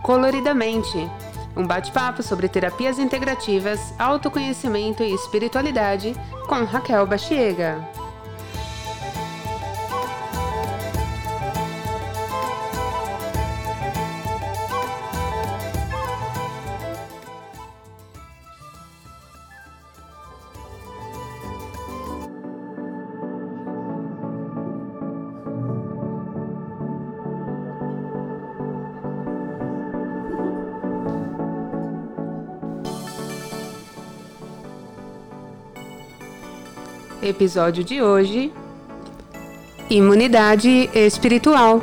Coloridamente, um bate-papo sobre terapias integrativas, autoconhecimento e espiritualidade com Raquel Bachiega. Episódio de hoje: Imunidade espiritual.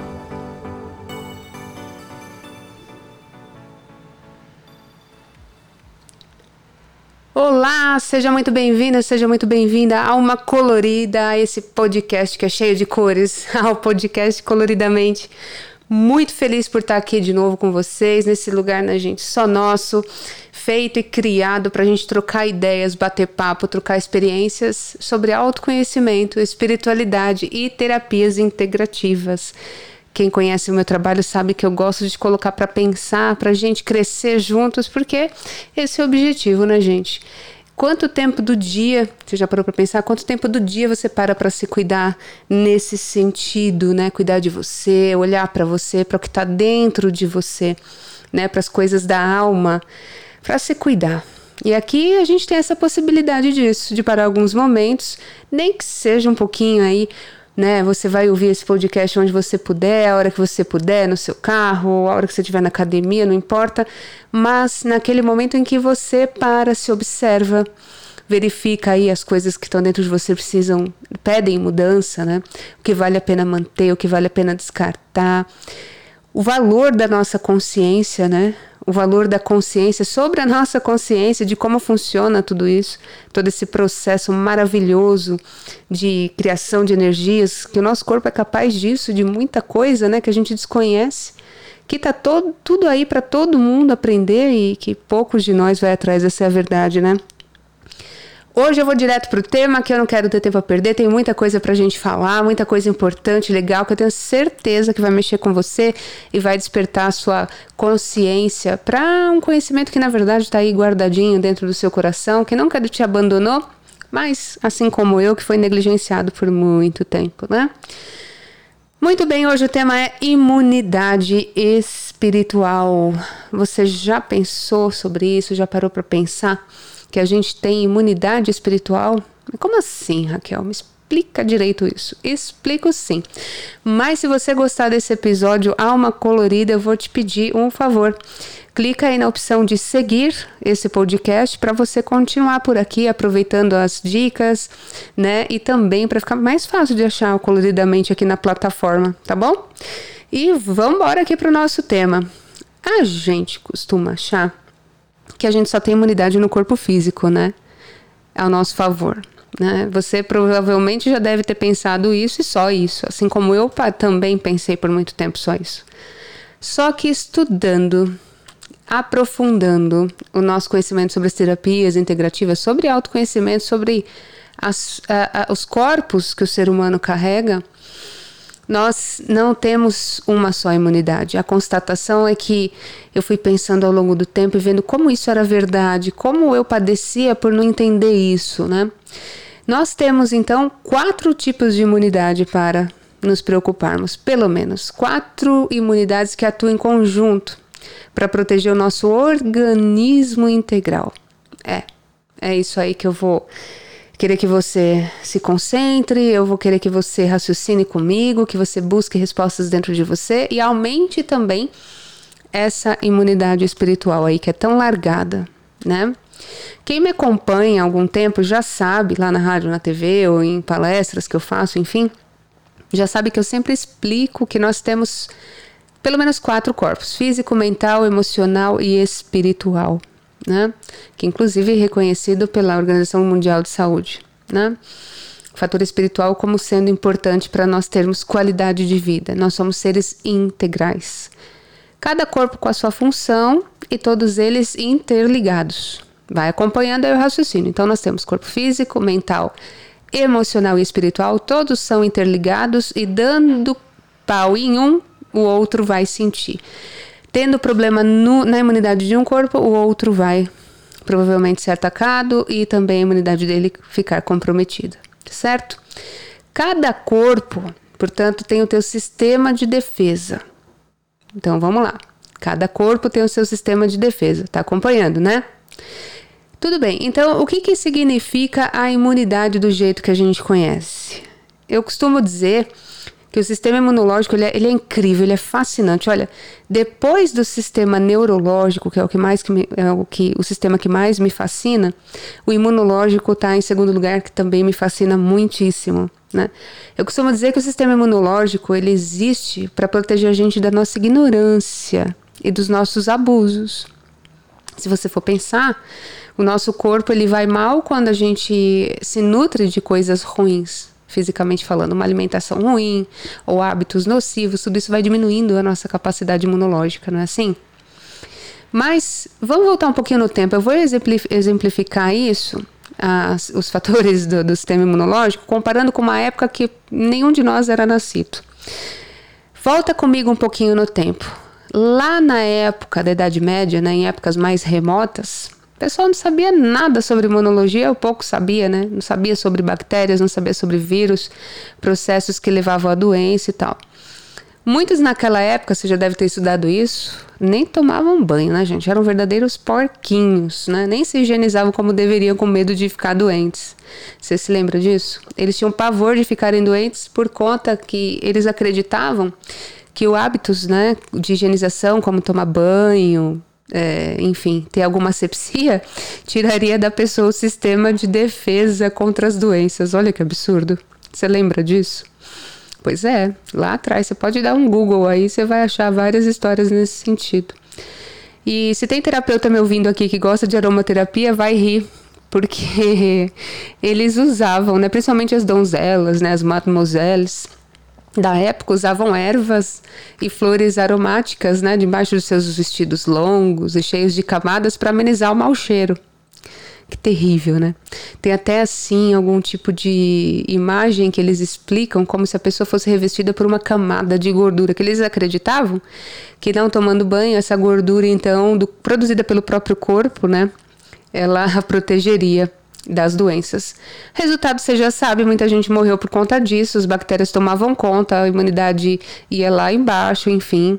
Olá, seja muito bem-vinda, seja muito bem-vinda a Alma Colorida, a esse podcast que é cheio de cores, ao podcast Coloridamente. Muito feliz por estar aqui de novo com vocês, nesse lugar, né, gente, só nosso, feito e criado para a gente trocar ideias, bater papo, trocar experiências sobre autoconhecimento, espiritualidade e terapias integrativas. Quem conhece o meu trabalho sabe que eu gosto de colocar para pensar, para a gente crescer juntos, porque esse é o objetivo, né, gente? Quanto tempo do dia, você já parou para pensar, quanto tempo do dia você para se cuidar nesse sentido, né? Cuidar de você, olhar para você, para o que está dentro de você, né? Para as coisas da alma, para se cuidar. E aqui a gente tem essa possibilidade disso, de parar alguns momentos, nem que seja um pouquinho aí, né? Você vai ouvir esse podcast onde você puder, a hora que você puder, no seu carro, a hora que você estiver na academia, não importa, mas naquele momento em que você para, se observa, verifica aí as coisas que estão dentro de você pedem mudança, né? O que vale a pena manter, o que vale a pena descartar. O valor da nossa consciência, né? O valor da consciência, sobre a nossa consciência, de como funciona tudo isso, todo esse processo maravilhoso de criação de energias, que o nosso corpo é capaz disso, de muita coisa, né, que a gente desconhece, que está tudo aí para todo mundo aprender e que poucos de nós vai atrás, essa é a verdade, né? Hoje eu vou direto pro tema, que eu não quero ter tempo a perder, tem muita coisa pra gente falar, muita coisa importante, legal, que eu tenho certeza que vai mexer com você e vai despertar a sua consciência para um conhecimento que na verdade está aí guardadinho dentro do seu coração, que nunca te abandonou, mas assim como eu, que foi negligenciado por muito tempo, né? Muito bem, hoje o tema é imunidade espiritual. Você já pensou sobre isso? Já parou para pensar que a gente tem imunidade espiritual? Como assim, Raquel? Me explica direito isso. Explico sim. Mas se você gostar desse episódio Alma Colorida, eu vou te pedir um favor. Clica aí na opção de seguir esse podcast para você continuar por aqui aproveitando as dicas, né? E também para ficar mais fácil de achar o Coloridamente aqui na plataforma, tá bom? E vamos embora aqui para o nosso tema. A gente costuma achar que a gente só tem imunidade no corpo físico, né? Ao nosso favor, né? Você provavelmente já deve ter pensado isso e só isso, assim como eu também pensei por muito tempo só isso. Só que estudando, aprofundando o nosso conhecimento sobre as terapias integrativas, sobre autoconhecimento, sobre os corpos que o ser humano carrega, nós não temos uma só imunidade. A constatação é que eu fui pensando ao longo do tempo e vendo como isso era verdade, como eu padecia por não entender isso, né? Nós temos, então, 4 tipos de imunidade para nos preocuparmos. Pelo menos 4 imunidades que atuam em conjunto para proteger o nosso organismo integral. É isso aí que eu vou querer que você se concentre, eu vou querer que você raciocine comigo, que você busque respostas dentro de você e aumente também essa imunidade espiritual aí que é tão largada, né? Quem me acompanha há algum tempo já sabe, lá na rádio, na TV ou em palestras que eu faço, enfim, já sabe que eu sempre explico que nós temos pelo menos 4 corpos: físico, mental, emocional e espiritual, né? Que inclusive é reconhecido pela Organização Mundial de Saúde, né? O fator espiritual como sendo importante para nós termos qualidade de vida. Nós somos seres integrais, cada corpo com a sua função e todos eles interligados. Vai acompanhando aí o raciocínio. Então nós temos corpo físico, mental, emocional e espiritual, todos são interligados e dando pau em um, o outro vai sentir. Tendo problema na imunidade de um corpo, o outro vai provavelmente ser atacado e também a imunidade dele ficar comprometida, certo? Cada corpo, portanto, tem o seu sistema de defesa. Então, vamos lá. Cada corpo tem o seu sistema de defesa. Tá acompanhando, né? Tudo bem. Então, o que significa a imunidade do jeito que a gente conhece? Eu costumo dizer que o sistema imunológico ele é incrível, ele é fascinante. Olha, depois do sistema neurológico, que é o sistema que mais me fascina, o imunológico está em segundo lugar, que também me fascina muitíssimo, né? Eu costumo dizer que o sistema imunológico ele existe para proteger a gente da nossa ignorância e dos nossos abusos. Se você for pensar, o nosso corpo ele vai mal quando a gente se nutre de coisas ruins. Fisicamente falando, uma alimentação ruim ou hábitos nocivos, tudo isso vai diminuindo a nossa capacidade imunológica, não é assim? Mas vamos voltar um pouquinho no tempo. Eu vou exemplificar isso, os fatores do sistema imunológico, comparando com uma época que nenhum de nós era nascido. Volta comigo um pouquinho no tempo. Lá na época da Idade Média, né, em épocas mais remotas, o pessoal não sabia nada sobre imunologia, eu pouco sabia, né? Não sabia sobre bactérias, não sabia sobre vírus, processos que levavam à doença e tal. Muitos naquela época, você já deve ter estudado isso, nem tomavam banho, né, gente? Eram verdadeiros porquinhos, né? Nem se higienizavam como deveriam, com medo de ficar doentes. Você se lembra disso? Eles tinham pavor de ficarem doentes por conta que eles acreditavam que os hábitos, né, de higienização, como tomar banho, enfim, ter alguma asepsia, tiraria da pessoa o sistema de defesa contra as doenças. Olha que absurdo. Você lembra disso? Pois é, lá atrás, você pode dar um Google aí, você vai achar várias histórias nesse sentido. E se tem terapeuta me ouvindo aqui que gosta de aromaterapia, vai rir, porque eles usavam, né, principalmente as donzelas, né, as mademoiselles da época, usavam ervas e flores aromáticas, né, debaixo dos seus vestidos longos e cheios de camadas para amenizar o mau cheiro. Que terrível, né? Tem até assim algum tipo de imagem que eles explicam como se a pessoa fosse revestida por uma camada de gordura, que eles acreditavam que não tomando banho, essa gordura então, produzida pelo próprio corpo, né, ela a protegeria das doenças. Resultado, você já sabe, muita gente morreu por conta disso, as bactérias tomavam conta, a imunidade ia lá embaixo, enfim.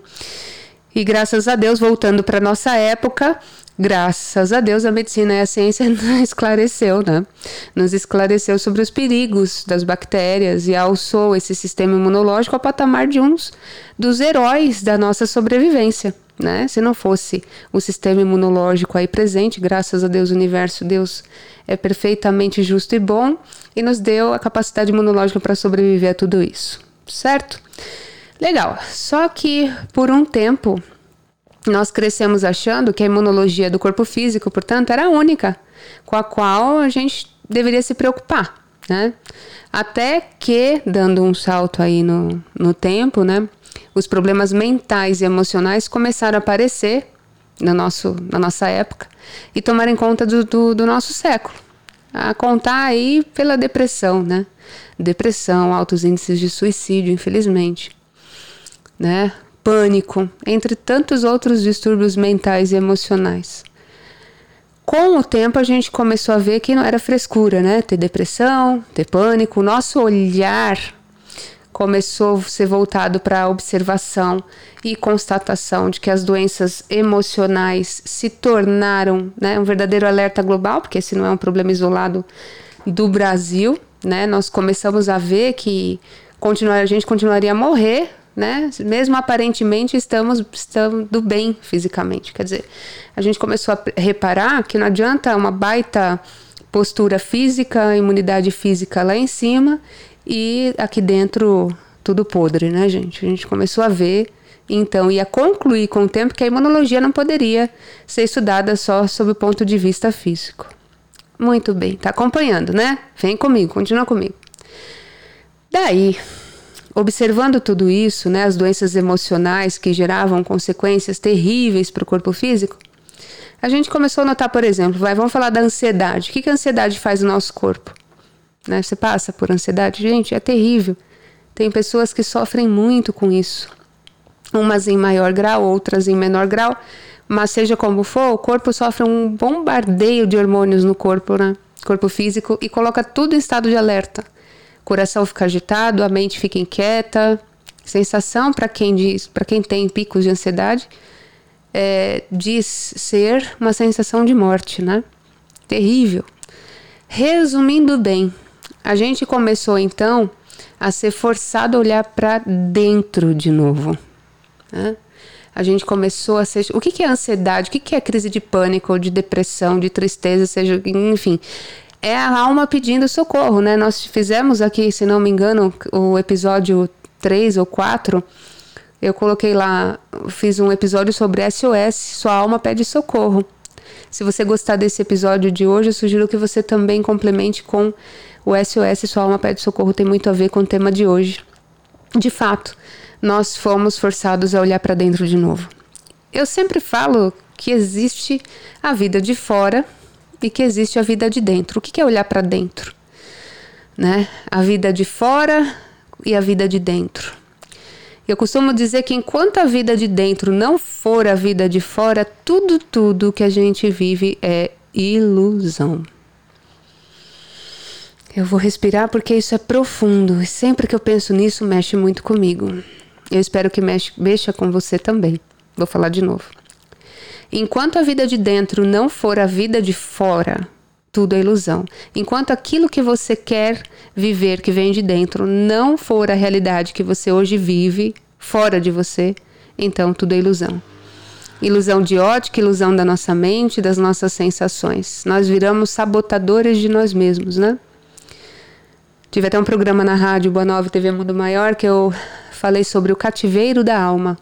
E graças a Deus, voltando para nossa época, graças a Deus a medicina e a ciência nos esclareceu, né? Nos esclareceu sobre os perigos das bactérias e alçou esse sistema imunológico ao patamar de uns dos heróis da nossa sobrevivência, né? Se não fosse o sistema imunológico aí presente, graças a Deus, o universo, Deus é perfeitamente justo e bom e nos deu a capacidade imunológica para sobreviver a tudo isso, certo? Legal, só que por um tempo nós crescemos achando que a imunologia do corpo físico, portanto, era a única com a qual a gente deveria se preocupar, né? Até que, dando um salto aí no tempo, né, os problemas mentais e emocionais começaram a aparecer na nossa época e tomarem conta do nosso século. A contar aí pela depressão, né? Depressão, altos índices de suicídio, infelizmente, né? Pânico, entre tantos outros distúrbios mentais e emocionais. Com o tempo a gente começou a ver que não era frescura, né? Ter depressão, ter pânico. O nosso olhar começou a ser voltado para a observação e constatação de que as doenças emocionais se tornaram, né, um verdadeiro alerta global, porque esse não é um problema isolado do Brasil, né? Nós começamos a ver que a gente continuaria a morrer, né? Mesmo aparentemente estamos bem fisicamente. Quer dizer, a gente começou a reparar que não adianta uma baita postura física, imunidade física lá em cima e aqui dentro tudo podre, né, gente? A gente começou a ver, então, e a concluir com o tempo que a imunologia não poderia ser estudada só sob o ponto de vista físico. Muito bem, tá acompanhando, né? Vem comigo, continua comigo. Daí, observando tudo isso, né, as doenças emocionais que geravam consequências terríveis para o corpo físico, a gente começou a notar, por exemplo, vamos falar da ansiedade. O que a ansiedade faz no nosso corpo? Né, você passa por ansiedade? Gente, é terrível. Tem pessoas que sofrem muito com isso. umas em maior grau, outras em menor grau, mas seja como for, o corpo sofre um bombardeio de hormônios no corpo, né? Corpo físico, e coloca tudo em estado de alerta. O coração fica agitado, a mente fica inquieta. Sensação, para quem tem picos de ansiedade, diz ser uma sensação de morte, né? Terrível. Resumindo bem, a gente começou então a ser forçado a olhar para dentro de novo, né? A gente começou a ser... O que é ansiedade? O que é crise de pânico, ou de depressão, de tristeza, seja, enfim... É a alma pedindo socorro, né? Nós fizemos aqui, se não me engano, o episódio 3 ou 4, eu coloquei lá, fiz um episódio sobre SOS, sua alma pede socorro. Se você gostar desse episódio de hoje, eu sugiro que você também complemente com o SOS, sua alma pede socorro, tem muito a ver com o tema de hoje. De fato, nós fomos forçados a olhar para dentro de novo. Eu sempre falo que existe a vida de fora e que existe a vida de dentro. O que é olhar para dentro? Né? A vida de fora e a vida de dentro. Eu costumo dizer que enquanto a vida de dentro não for a vida de fora, tudo que a gente vive é ilusão. Eu vou respirar porque isso é profundo e sempre que eu penso nisso mexe muito comigo. Eu espero que mexa com você também. Vou falar de novo. Enquanto a vida de dentro não for a vida de fora, tudo é ilusão. Enquanto aquilo que você quer viver, que vem de dentro, não for a realidade que você hoje vive, fora de você, então tudo é ilusão. Ilusão de ótica, ilusão da nossa mente, das nossas sensações. Nós viramos sabotadores de nós mesmos, né? Tive até um programa na rádio Boa Nova TV Mundo Maior que eu falei sobre o cativeiro da alma.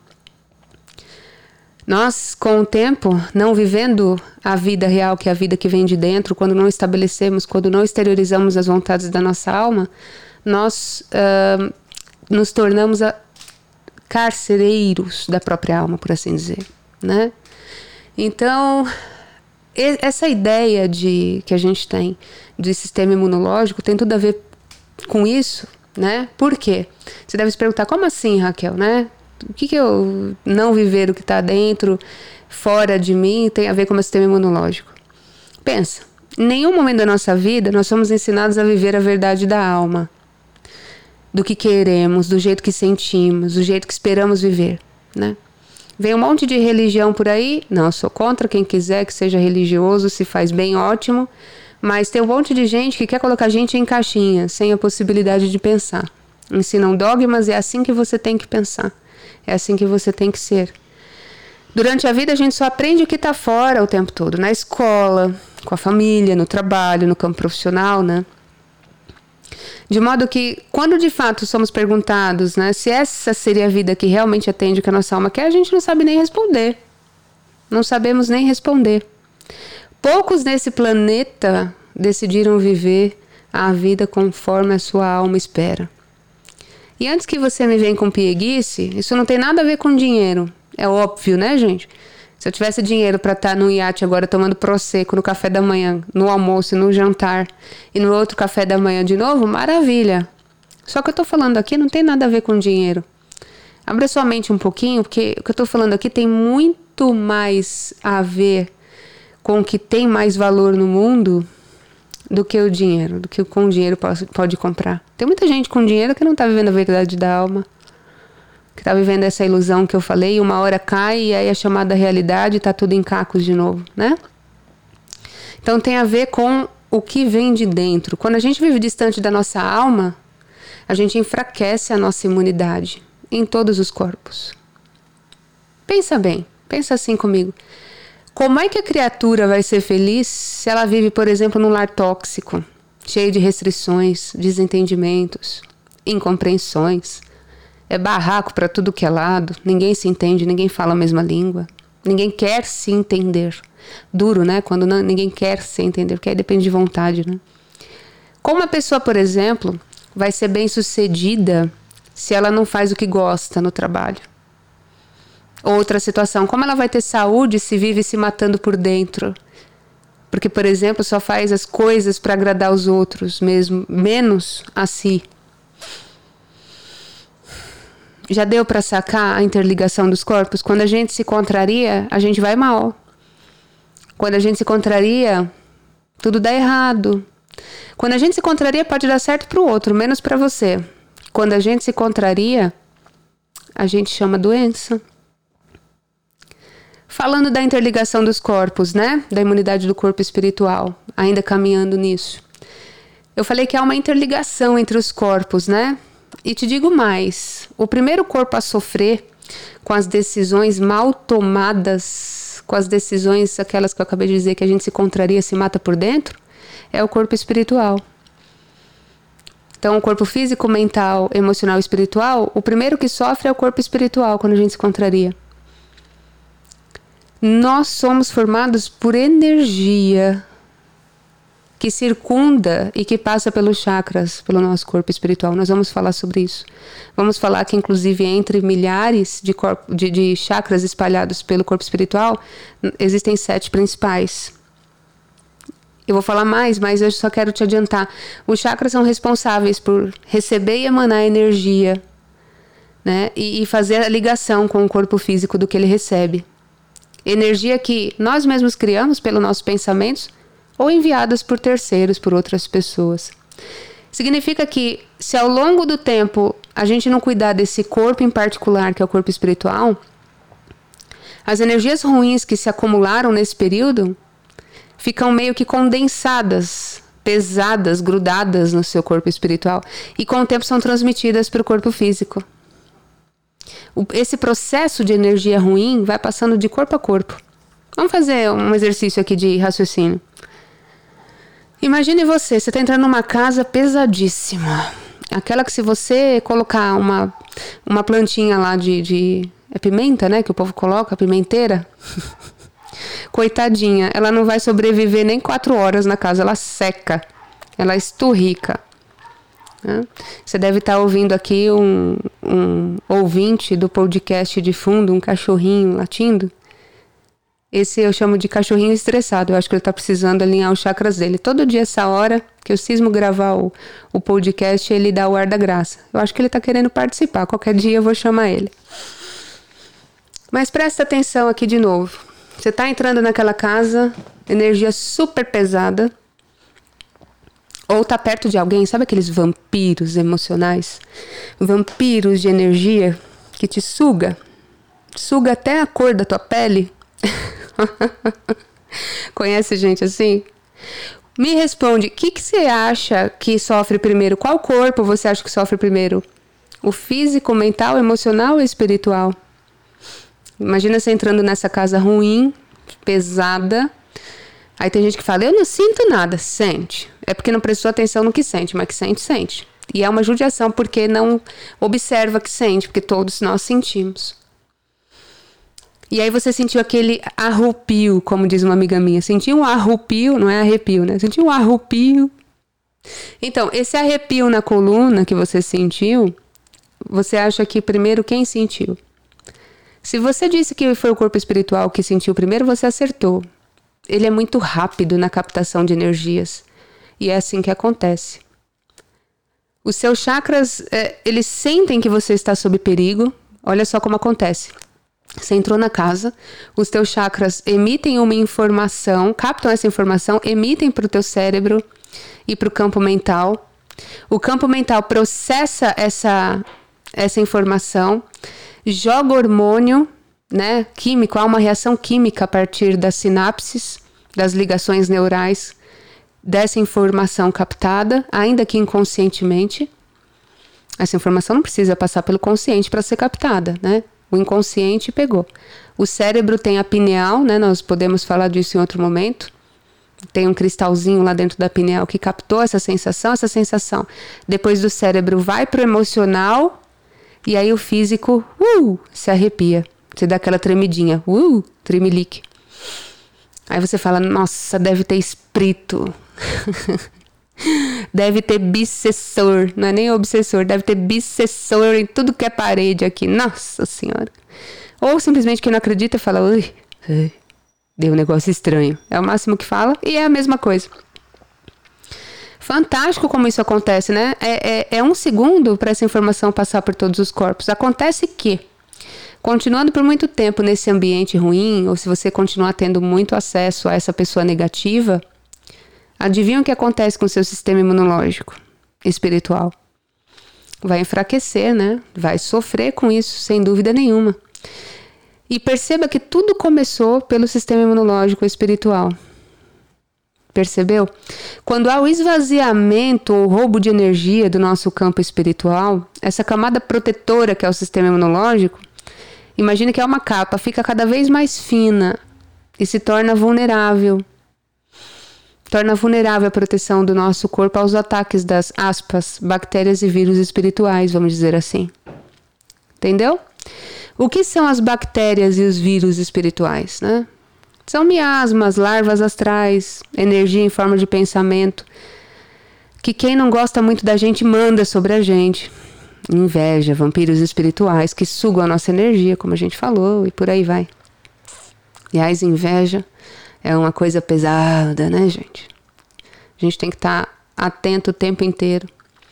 Nós, com o tempo, não vivendo a vida real, que é a vida que vem de dentro, quando não estabelecemos, quando não exteriorizamos as vontades da nossa alma, nós nos tornamos carcereiros da própria alma, por assim dizer, né? Então, essa ideia que a gente tem de sistema imunológico tem tudo a ver com isso, né? Por quê? Você deve se perguntar, como assim, Raquel, né? O que eu não viver o que está dentro, fora de mim, tem a ver com o meu sistema imunológico? Pensa, em nenhum momento da nossa vida nós somos ensinados a viver a verdade da alma, do que queremos, do jeito que sentimos, do jeito que esperamos viver, né? Vem um monte de religião por aí, não, eu sou contra quem quiser que seja religioso, se faz bem, ótimo, mas tem um monte de gente que quer colocar a gente em caixinhas, sem a possibilidade de pensar. Ensinam dogmas, é assim que você tem que pensar. É assim que você tem que ser. Durante a vida a gente só aprende o que está fora o tempo todo. Na escola, com a família, no trabalho, no campo profissional, né? De modo que, quando de fato somos perguntados, né, se essa seria a vida que realmente atende o que a nossa alma quer, a gente não sabe nem responder. Não sabemos nem responder. Poucos nesse planeta decidiram viver a vida conforme a sua alma espera. E antes que você me venha com pieguice, isso não tem nada a ver com dinheiro. É óbvio, né, gente? Se eu tivesse dinheiro para estar no iate agora tomando prosecco no café da manhã, no almoço, no jantar e no outro café da manhã de novo, maravilha. Só que eu tô falando aqui não tem nada a ver com dinheiro. Abra sua mente um pouquinho, porque o que eu tô falando aqui tem muito mais a ver com o que tem mais valor no mundo do que o dinheiro, do que com o dinheiro pode comprar. Tem muita gente com dinheiro que não está vivendo a verdade da alma, que está vivendo essa ilusão que eu falei, e uma hora cai e aí é chamada realidade e está tudo em cacos de novo, né? Então tem a ver com o que vem de dentro. Quando a gente vive distante da nossa alma, a gente enfraquece a nossa imunidade em todos os corpos. Pensa bem, pensa assim comigo. Como é que a criatura vai ser feliz se ela vive, por exemplo, num lar tóxico, cheio de restrições, desentendimentos, incompreensões? É barraco para tudo que é lado, ninguém se entende, ninguém fala a mesma língua, ninguém quer se entender. Duro, né? Quando ninguém quer se entender, porque aí depende de vontade, né? Como a pessoa, por exemplo, vai ser bem-sucedida se ela não faz o que gosta no trabalho? Outra situação, como ela vai ter saúde se vive se matando por dentro? Porque, por exemplo, só faz as coisas para agradar os outros mesmo, menos a si. Já deu para sacar a interligação dos corpos? Quando a gente se contraria, a gente vai mal. Quando a gente se contraria, tudo dá errado. Quando a gente se contraria, pode dar certo para o outro, menos para você. Quando a gente se contraria, a gente chama doença. Falando da interligação dos corpos, né? Da imunidade do corpo espiritual, ainda caminhando nisso. Eu falei que há uma interligação entre os corpos, né? E te digo mais, o primeiro corpo a sofrer com as decisões mal tomadas, com as decisões, aquelas que eu acabei de dizer, que a gente se contraria, se mata por dentro, é o corpo espiritual. Então, o corpo físico, mental, emocional e espiritual, o primeiro que sofre é o corpo espiritual, quando a gente se contraria. Nós somos formados por energia que circunda e que passa pelos chakras, pelo nosso corpo espiritual. Nós vamos falar sobre isso. Vamos falar que, inclusive, entre milhares de chakras espalhados pelo corpo espiritual, existem 7 principais. Eu vou falar mais, mas eu só quero te adiantar. Os chakras são responsáveis por receber e emanar energia, né? E fazer a ligação com o corpo físico do que ele recebe. Energia que nós mesmos criamos pelos nossos pensamentos ou enviadas por terceiros, por outras pessoas. Significa que, se ao longo do tempo a gente não cuidar desse corpo em particular, que é o corpo espiritual, as energias ruins que se acumularam nesse período ficam meio que condensadas, pesadas, grudadas no seu corpo espiritual e com o tempo são transmitidas para o corpo físico. Esse processo de energia ruim vai passando de corpo a corpo. Vamos fazer um exercício aqui de raciocínio. Imagine você está entrando numa casa pesadíssima. Aquela que, se você colocar uma plantinha lá é pimenta, né? Que o povo coloca, pimenteira. Coitadinha, ela não vai sobreviver nem 4 horas na casa. Ela seca, ela esturrica. Você deve estar ouvindo aqui um ouvinte do podcast de fundo, um cachorrinho latindo. Esse eu chamo de cachorrinho estressado. Eu acho que ele está precisando alinhar os chakras dele. Todo dia, essa hora que eu cismo gravar o podcast, ele dá o ar da graça. Eu acho que ele está querendo participar. Qualquer dia eu vou chamar ele. Mas presta atenção aqui de novo. Você está entrando naquela casa, energia super pesada. Ou tá perto de alguém, sabe aqueles vampiros emocionais? Vampiros de energia que te suga. Suga até a cor da tua pele. Conhece gente assim? Me responde, o que você acha que sofre primeiro? Qual corpo você acha que sofre primeiro? O físico, mental, emocional ou espiritual? Imagina você entrando nessa casa ruim, pesada. Aí tem gente que fala, eu não sinto nada. Sente. É porque não prestou atenção no que sente, mas que sente, sente. E é uma judiação porque não observa que sente, porque todos nós sentimos. E aí você sentiu aquele arrupio, como diz uma amiga minha. Sentiu um arrupio, não é arrepio, né? Sentiu um arrupio. Então, esse arrepio na coluna que você sentiu, você acha que primeiro quem sentiu? Se você disse que foi o corpo espiritual que sentiu primeiro, você acertou. Ele é muito rápido na captação de energias. E é assim que acontece. Os seus chakras, eles sentem que você está sob perigo. Olha só como acontece. Você entrou na casa, os teus chakras emitem uma informação, captam essa informação, emitem para o teu cérebro e para o campo mental. O campo mental processa essa informação, joga hormônio, né, químico, há uma reação química a partir das sinapses, das ligações neurais, dessa informação captada, ainda que inconscientemente. Essa informação não precisa passar pelo consciente para ser captada, né? O inconsciente pegou. O cérebro tem a pineal, né? Nós podemos falar disso em outro momento. Tem um cristalzinho lá dentro da pineal que captou essa sensação. Depois do cérebro vai para o emocional e aí o físico se arrepia. Você dá aquela tremidinha, tremelique. Aí você fala, nossa, deve ter espírito. Deve ter obsessor, não é nem obsessor, deve ter obsessor em tudo que é parede aqui, nossa senhora. Ou simplesmente quem não acredita fala, ui, deu um negócio estranho. É o máximo que fala e é a mesma coisa. Fantástico como isso acontece, né? É 1 segundo para essa informação passar por todos os corpos. Acontece que, continuando por muito tempo nesse ambiente ruim, ou se você continuar tendo muito acesso a essa pessoa negativa, adivinha o que acontece com o seu sistema imunológico espiritual? Vai enfraquecer, né? Vai sofrer com isso, sem dúvida nenhuma. E perceba que tudo começou pelo sistema imunológico espiritual. Percebeu? Quando há o esvaziamento ou roubo de energia do nosso campo espiritual, essa camada protetora que é o sistema imunológico, imagine que é uma capa, fica cada vez mais fina e se torna vulnerável. Torna vulnerável a proteção do nosso corpo aos ataques das, aspas, bactérias e vírus espirituais, vamos dizer assim. Entendeu? O que são as bactérias e os vírus espirituais, né? São miasmas, larvas astrais, energia em forma de pensamento, que quem não gosta muito da gente manda sobre a gente. Inveja, vampiros espirituais que sugam a nossa energia, como a gente falou, e por aí vai. Aliás, inveja é uma coisa pesada, né, gente? A gente tem que estar atento o tempo inteiro.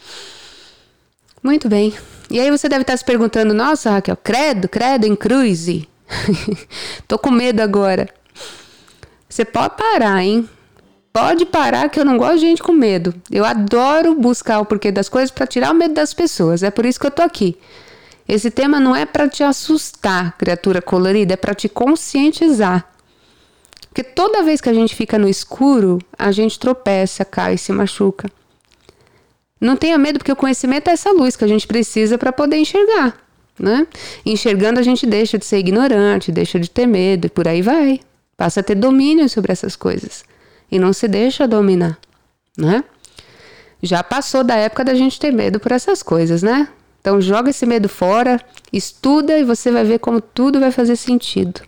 Muito bem. E aí você deve estar se perguntando, nossa, Raquel, credo em cruze. Tô com medo agora. Você pode parar, hein? Pode parar, que eu não gosto de gente com medo. Eu adoro buscar o porquê das coisas para tirar o medo das pessoas. É por isso que eu tô aqui. Esse tema não é para te assustar, criatura colorida, é para te conscientizar. Porque toda vez que a gente fica no escuro, a gente tropeça, cai e se machuca. Não tenha medo, porque o conhecimento é essa luz que a gente precisa para poder enxergar, né? Enxergando, a gente deixa de ser ignorante, deixa de ter medo e por aí vai. Passa a ter domínio sobre essas coisas. E não se deixa dominar, né? Já passou da época da gente ter medo por essas coisas, né? Então joga esse medo fora, estuda e você vai ver como tudo vai fazer sentido.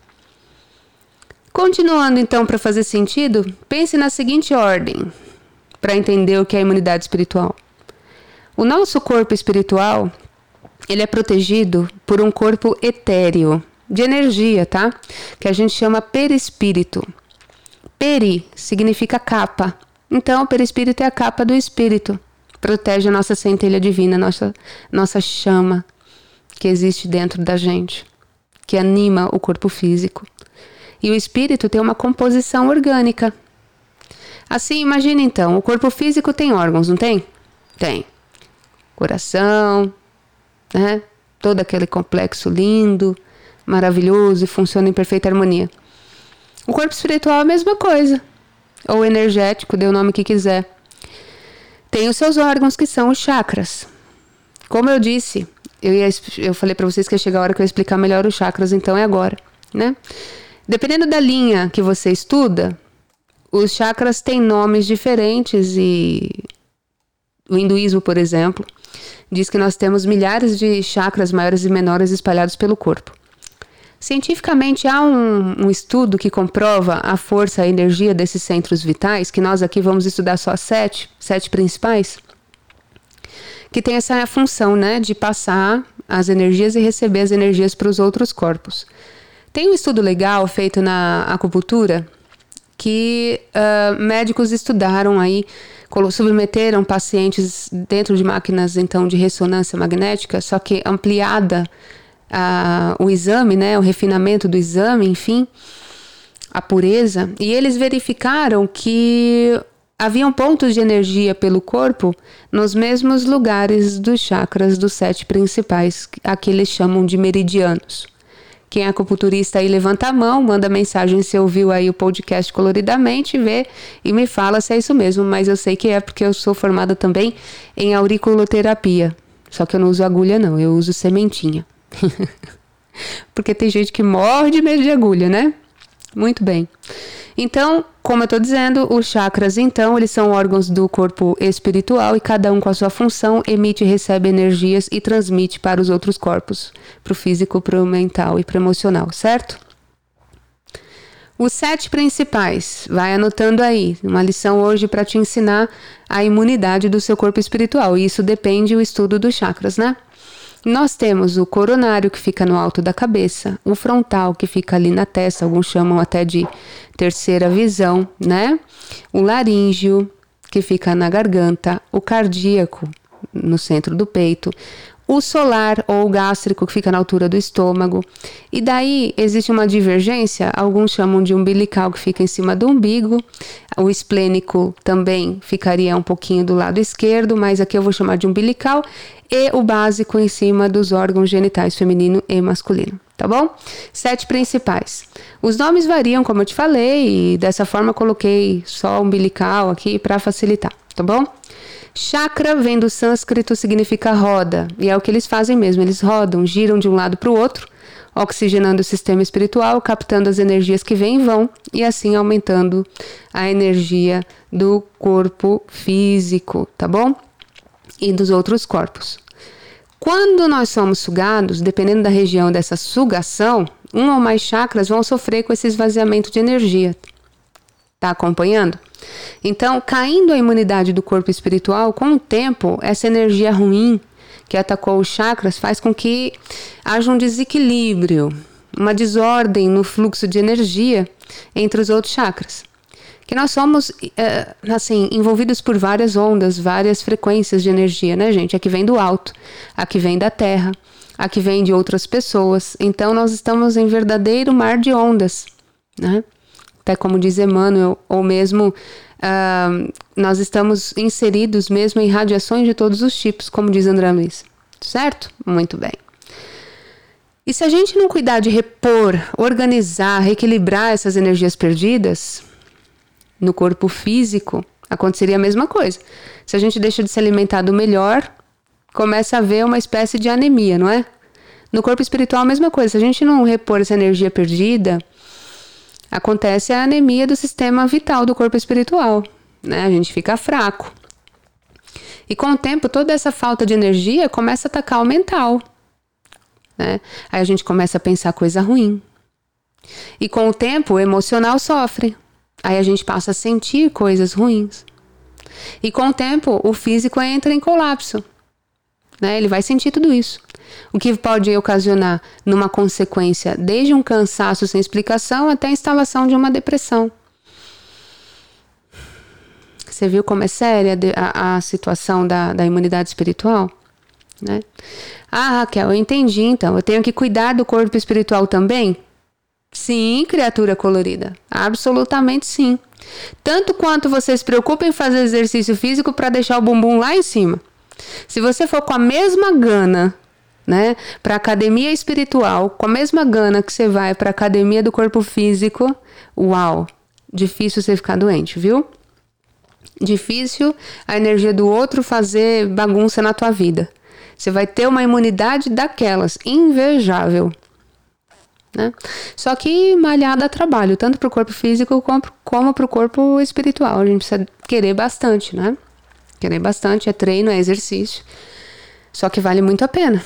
Continuando então para fazer sentido, pense na seguinte ordem, para entender o que é a imunidade espiritual. O nosso corpo espiritual, ele é protegido por um corpo etéreo, de energia, tá? Que a gente chama perispírito. Peri significa capa. Então, o perispírito é a capa do espírito. Protege a nossa centelha divina, nossa chama que existe dentro da gente, que anima o corpo físico. E o espírito tem uma composição orgânica. Assim, imagine então, o corpo físico tem órgãos, não tem? Tem. Coração, né? Todo aquele complexo lindo, maravilhoso e funciona em perfeita harmonia. O corpo espiritual é a mesma coisa. Ou energético, dê o nome que quiser. Tem os seus órgãos, que são os chakras. Como eu disse, eu falei para vocês que ia chegar a hora que eu ia explicar melhor os chakras, então é agora, né? Dependendo da linha que você estuda, os chakras têm nomes diferentes e o hinduísmo, por exemplo, diz que nós temos milhares de chakras maiores e menores espalhados pelo corpo. Cientificamente, há um estudo que comprova a força, a energia desses centros vitais, que nós aqui vamos estudar só sete principais, que tem essa função, né, de passar as energias e receber as energias para os outros corpos. Tem um estudo legal feito na acupuntura que médicos estudaram aí, submeteram pacientes dentro de máquinas então de ressonância magnética, só que ampliada o exame, né, o refinamento do exame, enfim, a pureza, e eles verificaram que haviam pontos de energia pelo corpo nos mesmos lugares dos chakras dos 7 principais, aqui eles chamam de meridianos. Quem é acupunturista aí levanta a mão, manda mensagem se ouviu aí o podcast Coloridamente, vê e me fala se é isso mesmo, mas eu sei que é porque eu sou formada também em auriculoterapia, só que eu não uso agulha não, eu uso sementinha. Porque tem gente que morre de medo de agulha, né? Muito bem. Então, como eu estou dizendo, os chakras, então, eles são órgãos do corpo espiritual e cada um com a sua função emite e recebe energias e transmite para os outros corpos, para o físico, para o mental e para o emocional, certo? Os 7 principais, vai anotando aí, uma lição hoje para te ensinar a imunidade do seu corpo espiritual, e isso depende do estudo dos chakras, né? Nós temos o coronário, que fica no alto da cabeça, o frontal, que fica ali na testa, alguns chamam até de terceira visão, né? O laríngeo, que fica na garganta, o cardíaco, no centro do peito, o solar ou o gástrico, que fica na altura do estômago. E daí existe uma divergência, alguns chamam de umbilical, que fica em cima do umbigo. O esplênico também ficaria um pouquinho do lado esquerdo, mas aqui eu vou chamar de umbilical. E o básico em cima dos órgãos genitais feminino e masculino, tá bom? 7 principais. Os nomes variam, como eu te falei, e dessa forma eu coloquei só umbilical aqui para facilitar, tá bom? Chakra vem do sânscrito, significa roda, e é o que eles fazem mesmo, eles rodam, giram de um lado para o outro, oxigenando o sistema espiritual, captando as energias que vêm e vão, e assim aumentando a energia do corpo físico, tá bom? E dos outros corpos. Quando nós somos sugados, dependendo da região dessa sugação, um ou mais chakras vão sofrer com esse esvaziamento de energia. Tá acompanhando? Então, caindo a imunidade do corpo espiritual, com o tempo, essa energia ruim que atacou os chakras faz com que haja um desequilíbrio, uma desordem no fluxo de energia entre os outros chakras. Que nós somos, assim, envolvidos por várias ondas, várias frequências de energia, né, gente? A que vem do alto, a que vem da terra, a que vem de outras pessoas. Então, nós estamos em verdadeiro mar de ondas, né? Até como diz Emmanuel, ou mesmo nós estamos inseridos mesmo em radiações de todos os tipos, como diz André Luiz. Certo? Muito bem. E se a gente não cuidar de repor, organizar, reequilibrar essas energias perdidas no corpo físico, aconteceria a mesma coisa. Se a gente deixa de se alimentar do melhor, começa a haver uma espécie de anemia, não é? No corpo espiritual a mesma coisa. Se a gente não repor essa energia perdida, acontece a anemia do sistema vital do corpo espiritual, né? A gente fica fraco. E com o tempo, toda essa falta de energia começa a atacar o mental, né? Aí a gente começa a pensar coisa ruim. E com o tempo, o emocional sofre. Aí a gente passa a sentir coisas ruins. E com o tempo, o físico entra em colapso, né? Ele vai sentir tudo isso. O que pode ocasionar numa consequência desde um cansaço sem explicação até a instalação de uma depressão. Você viu como é séria a situação da imunidade espiritual? Né? Ah, Raquel, eu entendi então. Eu tenho que cuidar do corpo espiritual também? Sim, criatura colorida. Absolutamente sim. Tanto quanto você se preocupa em fazer exercício físico para deixar o bumbum lá em cima. Se você for com a mesma gana, né, para academia espiritual, com a mesma gana que você vai para academia do corpo físico, uau, difícil você ficar doente, viu? Difícil a energia do outro fazer bagunça na tua vida. Você vai ter uma imunidade daquelas, invejável, né? Só que malhar dá trabalho, tanto para o corpo físico como para o corpo espiritual. A gente precisa querer bastante, né? Querer bastante, é treino, é exercício. Só que vale muito a pena.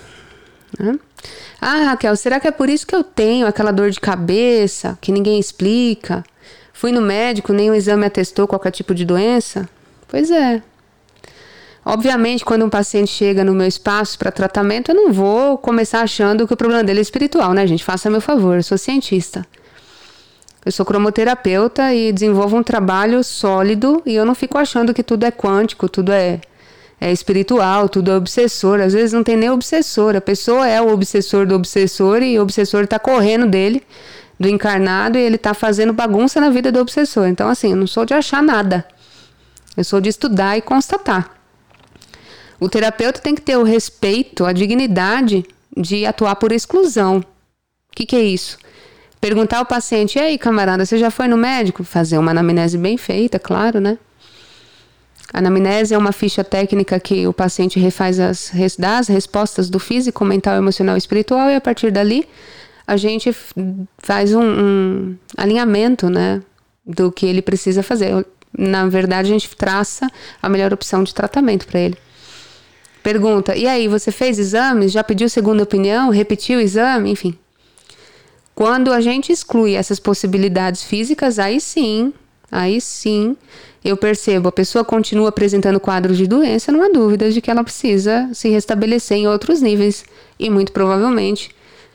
Ah, Raquel, será que é por isso que eu tenho aquela dor de cabeça que ninguém explica? Fui no médico, nem o exame atestou qualquer tipo de doença? Pois é. Obviamente, quando um paciente chega no meu espaço para tratamento, eu não vou começar achando que o problema dele é espiritual, né, gente? Faça meu favor, eu sou cientista. Eu sou cromoterapeuta e desenvolvo um trabalho sólido e eu não fico achando que tudo é quântico, tudo é espiritual, tudo é obsessor. Às vezes não tem nem obsessor, a pessoa é o obsessor do obsessor e o obsessor está correndo dele, do encarnado, e ele está fazendo bagunça na vida do obsessor. Então, assim, eu não sou de achar nada, eu sou de estudar e constatar. O terapeuta tem que ter o respeito, a dignidade de atuar por exclusão. O que é isso? Perguntar ao paciente: e aí, camarada, você já foi no médico? Fazer uma anamnese bem feita, claro, né? A anamnese é uma ficha técnica que o paciente dá as respostas do físico, mental, emocional e espiritual, e a partir dali a gente faz um alinhamento, né, do que ele precisa fazer. Na verdade, a gente traça a melhor opção de tratamento para ele. Pergunta: e aí, você fez exames? Já pediu segunda opinião? Repetiu o exame? Enfim. Quando a gente exclui essas possibilidades físicas, aí sim, eu percebo, a pessoa continua apresentando quadros de doença, não há dúvida de que ela precisa se restabelecer em outros níveis. E muito provavelmente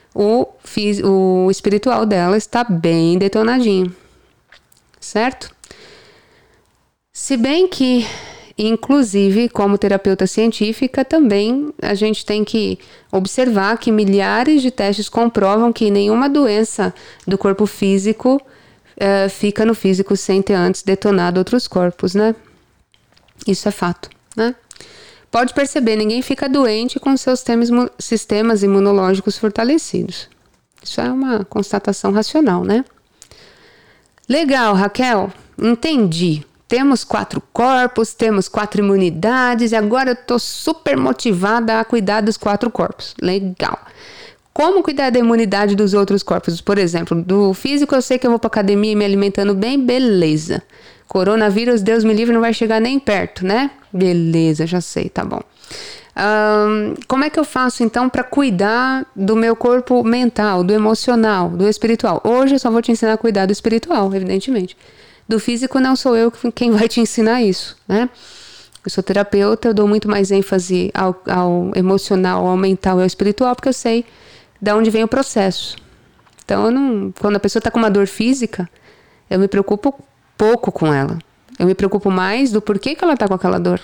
o espiritual dela está bem detonadinho. Certo? Se bem que, inclusive, como terapeuta científica, também a gente tem que observar que milhares de testes comprovam que nenhuma doença do corpo físico fica no físico sem ter antes detonado outros corpos, né? Isso é fato, né? Pode perceber, ninguém fica doente com seus sistemas imunológicos fortalecidos. Isso é uma constatação racional, né? Legal, Raquel. Entendi. Temos 4 corpos, temos 4 imunidades e agora eu tô super motivada a cuidar dos 4 corpos. Legal. Como cuidar da imunidade dos outros corpos? Por exemplo, do físico eu sei que eu vou pra academia e me alimentando bem, beleza. Coronavírus, Deus me livre, não vai chegar nem perto, né? Beleza, já sei, tá bom. Como é que eu faço então para cuidar do meu corpo mental, do emocional, do espiritual? Hoje eu só vou te ensinar a cuidar do espiritual, evidentemente. Do físico não sou eu quem vai te ensinar isso, né? Eu sou terapeuta, eu dou muito mais ênfase ao emocional, ao mental e ao espiritual, porque eu sei de onde vem o processo. Então, quando a pessoa está com uma dor física, eu me preocupo pouco com ela. Eu me preocupo mais do porquê que ela está com aquela dor.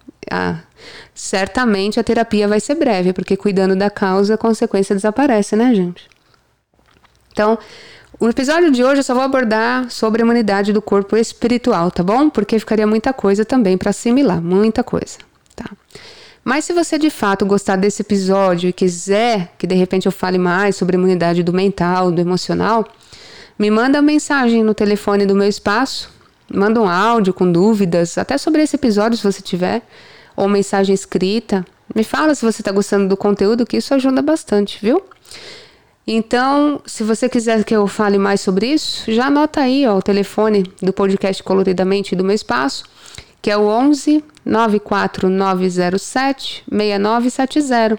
Certamente a terapia vai ser breve, porque cuidando da causa, a consequência desaparece, né, gente? Então, o episódio de hoje eu só vou abordar sobre a imunidade do corpo espiritual, tá bom? Porque ficaria muita coisa também para assimilar, muita coisa, tá? Mas se você de fato gostar desse episódio e quiser que de repente eu fale mais sobre a imunidade do mental, do emocional, me manda uma mensagem no telefone do meu espaço, manda um áudio com dúvidas, até sobre esse episódio se você tiver, ou mensagem escrita. Me fala se você está gostando do conteúdo, que isso ajuda bastante, viu? Então, se você quiser que eu fale mais sobre isso, já anota aí o telefone do podcast Coloridamente do meu espaço, que é o 11 94907 6970.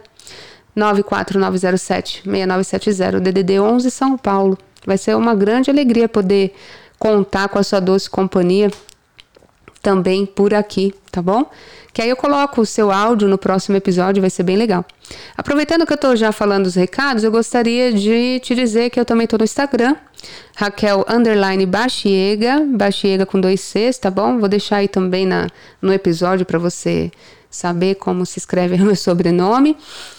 94907 6970, DDD 11 São Paulo. Vai ser uma grande alegria poder contar com a sua doce companhia também por aqui, tá bom? Que aí eu coloco o seu áudio no próximo episódio, vai ser bem legal. Aproveitando que eu tô já falando os recados, eu gostaria de te dizer que eu também tô no Instagram, Raquel_Bachiega, Bachiega com 2 Cs, tá bom? Vou deixar aí também no episódio para você saber como se escreve o meu sobrenome.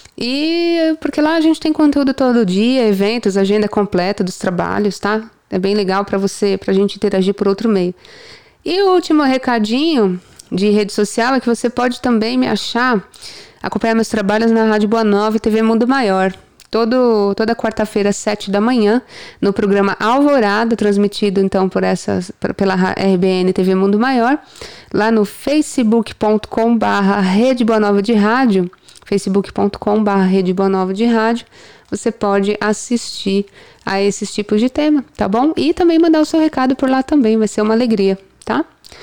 E porque lá a gente tem conteúdo todo dia, eventos, agenda completa dos trabalhos, tá? É bem legal pra gente interagir por outro meio. E o último recadinho de rede social é que você pode também me acompanhar meus trabalhos na Rádio Boa Nova e TV Mundo Maior. Toda quarta-feira, às 7 da manhã, no programa Alvorada, transmitido então pela RBN TV Mundo Maior, lá no facebook.com/Rede Boa Nova de Rádio, facebook.com/Rede Boa Nova de Rádio, você pode assistir a esses tipos de tema, tá bom? E também mandar o seu recado por lá também, vai ser uma alegria, tá?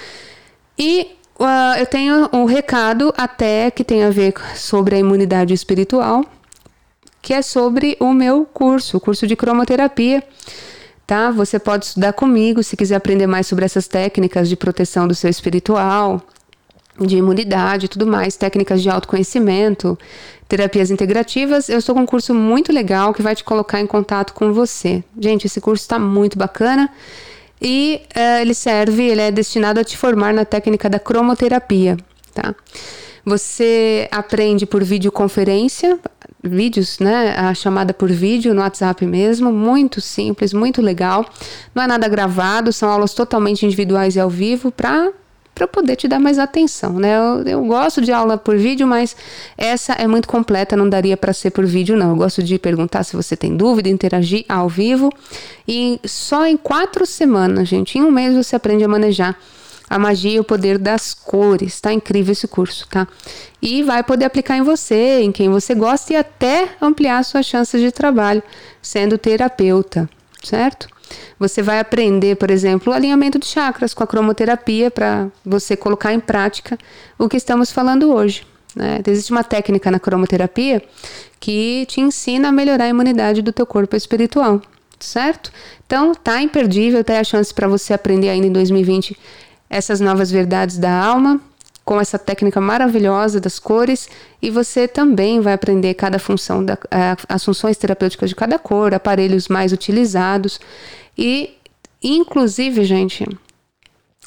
E eu tenho um recado até que tem a ver sobre a imunidade espiritual, que é sobre o meu curso, o curso de cromoterapia, tá? Você pode estudar comigo se quiser aprender mais sobre essas técnicas de proteção do seu espiritual, de imunidade e tudo mais, técnicas de autoconhecimento, terapias integrativas. Eu estou com um curso muito legal que vai te colocar em contato com você. Gente, esse curso está muito bacana e ele é destinado a te formar na técnica da cromoterapia, tá? Você aprende por videoconferência, vídeos, né? A chamada por vídeo no WhatsApp mesmo, muito simples, muito legal. Não é nada gravado, são aulas totalmente individuais e ao vivo para poder te dar mais atenção, né? Eu gosto de aula por vídeo, mas essa é muito completa, não daria para ser por vídeo, não. Eu gosto de perguntar se você tem dúvida, interagir ao vivo. E só em 4 semanas, gente, em um mês você aprende a manejar a magia e o poder das cores. Tá incrível esse curso, tá? E vai poder aplicar em você, em quem você gosta e até ampliar suas chances de trabalho sendo terapeuta, certo? Você vai aprender, por exemplo, o alinhamento de chakras com a cromoterapia para você colocar em prática o que estamos falando hoje, né? Existe uma técnica na cromoterapia que te ensina a melhorar a imunidade do teu corpo espiritual, certo? Então, tá imperdível, tá a chance para você aprender ainda em 2020 essas novas verdades da alma, com essa técnica maravilhosa das cores, e você também vai aprender cada função, as funções terapêuticas de cada cor, aparelhos mais utilizados, e inclusive, gente,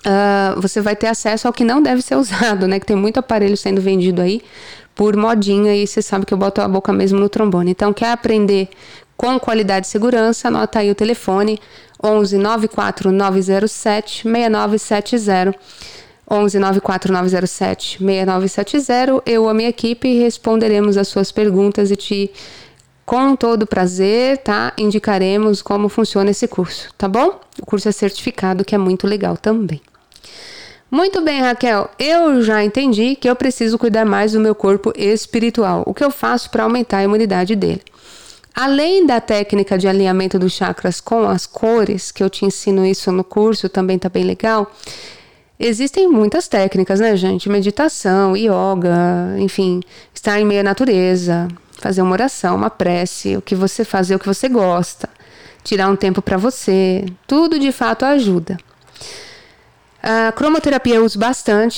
você vai ter acesso ao que não deve ser usado, né? Que tem muito aparelho sendo vendido aí por modinha e você sabe que eu boto a boca mesmo no trombone. Então, quer aprender com qualidade e segurança? Anota aí o telefone 11 94 907 6970. 11 94 907 6970. Eu ou a minha equipe responderemos as suas perguntas e com todo prazer, tá? Indicaremos como funciona esse curso, tá bom? O curso é certificado, que é muito legal também. Muito bem, Raquel. Eu já entendi que eu preciso cuidar mais do meu corpo espiritual. O que eu faço para aumentar a imunidade dele? Além da técnica de alinhamento dos chakras com as cores, que eu te ensino isso no curso, também tá bem legal. Existem muitas técnicas, né, gente? Meditação, yoga, enfim, estar em meio à natureza, fazer uma oração, uma prece, o que você fazer, o que você gosta, tirar um tempo para você, tudo de fato ajuda. A cromoterapia eu uso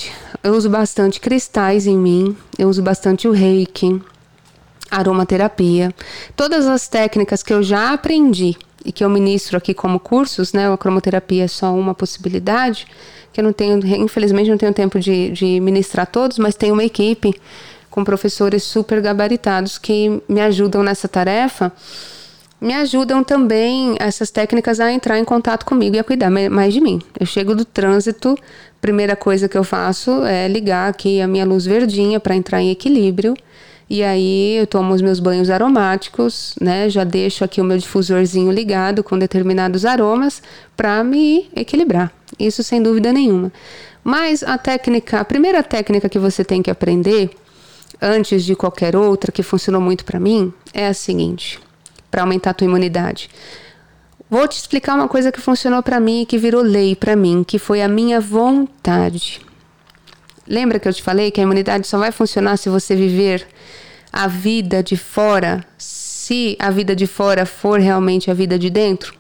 bastante cristais em mim, eu uso bastante o reiki, aromaterapia, todas as técnicas que eu já aprendi e que eu ministro aqui como cursos, né? A cromoterapia é só uma possibilidade, que eu não tenho, infelizmente não tenho tempo de ministrar todos, mas tenho uma equipe com professores super gabaritados que me ajudam nessa tarefa. Me ajudam também essas técnicas a entrar em contato comigo e a cuidar mais de mim. Eu chego do trânsito, primeira coisa que eu faço é ligar aqui a minha luz verdinha para entrar em equilíbrio. E aí eu tomo os meus banhos aromáticos, né? Já deixo aqui o meu difusorzinho ligado com determinados aromas para me equilibrar. Isso sem dúvida nenhuma. Mas a primeira técnica que você tem que aprender, antes de qualquer outra, que funcionou muito para mim, é a seguinte, para aumentar a tua imunidade. Vou te explicar uma coisa que funcionou para mim e que virou lei para mim, que foi a minha vontade. Lembra que eu te falei que a imunidade só vai funcionar se você viver a vida de fora, se a vida de fora for realmente a vida de dentro?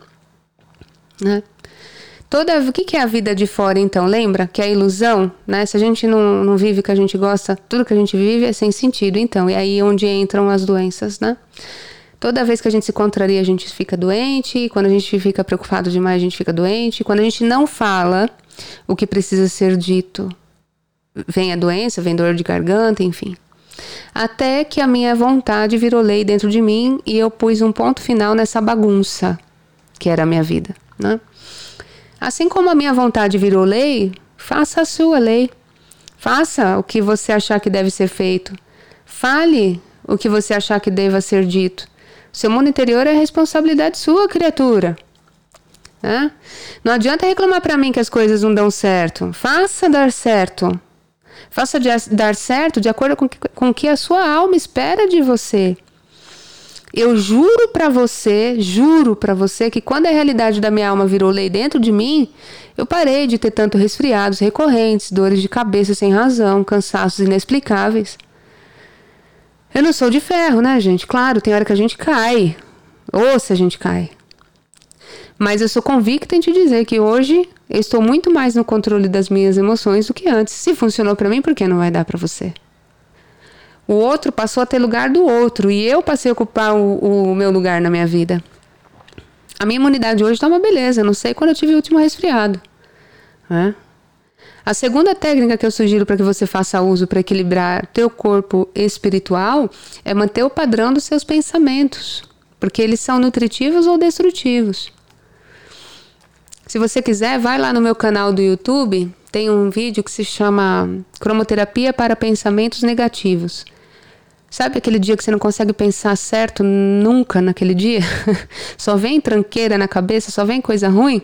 Né? O que é a vida de fora, então? Lembra que é a ilusão, né? Se a gente não vive o que a gente gosta, tudo que a gente vive é sem sentido, então. E aí onde entram as doenças, né? Toda vez que a gente se contraria, a gente fica doente. Quando a gente fica preocupado demais, a gente fica doente. Quando a gente não fala o que precisa ser dito, vem a doença, vem dor de garganta, enfim. Até que a minha vontade virou lei dentro de mim e eu pus um ponto final nessa bagunça que era a minha vida, né? Assim como a minha vontade virou lei, faça a sua lei. Faça o que você achar que deve ser feito. Fale o que você achar que deva ser dito. Seu mundo interior é responsabilidade sua, criatura. Né? Não adianta reclamar para mim que as coisas não dão certo. Faça dar certo. Faça dar certo de acordo com o que a sua alma espera de você. Eu juro pra você que quando a realidade da minha alma virou lei dentro de mim, eu parei de ter tanto resfriados recorrentes, dores de cabeça sem razão, cansaços inexplicáveis. Eu não sou de ferro, né, gente? Claro, tem hora que a gente cai. Ou se a gente cai. Mas eu sou convicta em te dizer que hoje eu estou muito mais no controle das minhas emoções do que antes. Se funcionou pra mim, por que não vai dar pra você? O outro passou a ter lugar do outro e eu passei a ocupar o meu lugar na minha vida. A minha imunidade hoje tá uma beleza, não sei quando eu tive o último resfriado. Né? A segunda técnica que eu sugiro para que você faça uso para equilibrar teu corpo espiritual é manter o padrão dos seus pensamentos, porque eles são nutritivos ou destrutivos. Se você quiser, vai lá no meu canal do YouTube, tem um vídeo que se chama Cromoterapia para Pensamentos Negativos. Sabe aquele dia que você não consegue pensar certo nunca naquele dia? Só vem tranqueira na cabeça, só vem coisa ruim?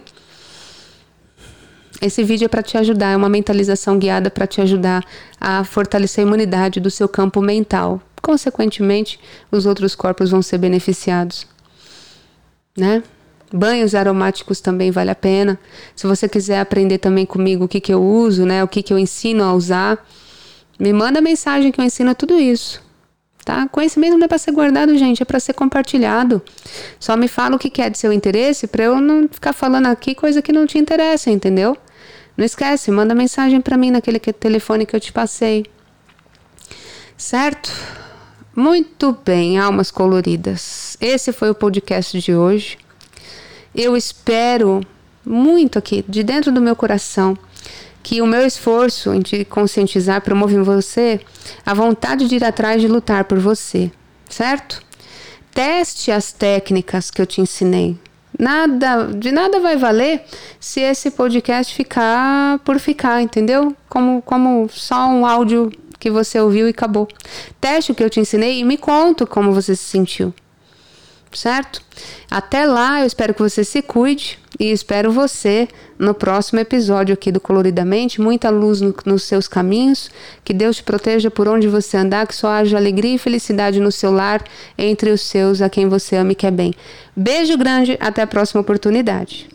Esse vídeo é para te ajudar, é uma mentalização guiada para te ajudar a fortalecer a imunidade do seu campo mental. Consequentemente, os outros corpos vão ser beneficiados. Né? Banhos aromáticos também vale a pena. Se você quiser aprender também comigo o que eu uso, né, o que eu ensino a usar, me manda mensagem que eu ensino tudo isso. Tá? Conhecimento não é para ser guardado, gente, é para ser compartilhado. Só me fala o que é de seu interesse para eu não ficar falando aqui coisa que não te interessa, entendeu? Não esquece, manda mensagem para mim naquele telefone que eu te passei. Certo? Muito bem, almas coloridas. Esse foi o podcast de hoje. Eu espero muito aqui, de dentro do meu coração, que o meu esforço em te conscientizar promove em você a vontade de ir atrás de lutar por você, certo? Teste as técnicas que eu te ensinei. De nada vai valer se esse podcast ficar por ficar, entendeu? Como só um áudio que você ouviu e acabou. Teste o que eu te ensinei e me conta como você se sentiu, certo? Até lá, eu espero que você se cuide e espero você no próximo episódio aqui do Coloridamente. Muita luz nos seus caminhos, que Deus te proteja por onde você andar, que só haja alegria e felicidade no seu lar, entre os seus, a quem você ama e quer bem. Beijo grande, até a próxima oportunidade.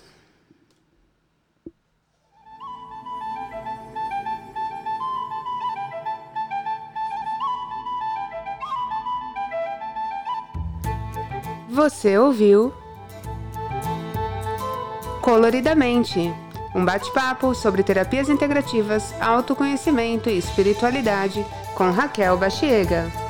Você ouviu Coloridamente, um bate-papo sobre terapias integrativas, autoconhecimento e espiritualidade com Raquel Bachiega.